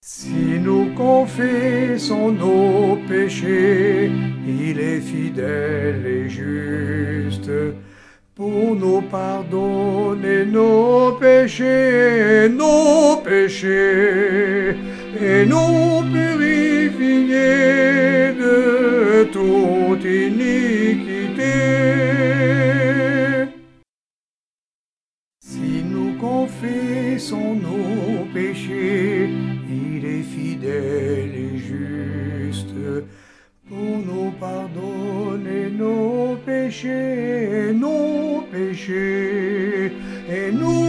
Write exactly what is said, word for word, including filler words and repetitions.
Si nous confessons nos péchés, il est fidèle et juste pour nous pardonner nos péchés, nos péchés, et nous purifier de toute iniquité. Si nous confessons nos péchés, il est fidèle et juste pour nous pardonner nos péchés, nos péchés, et nous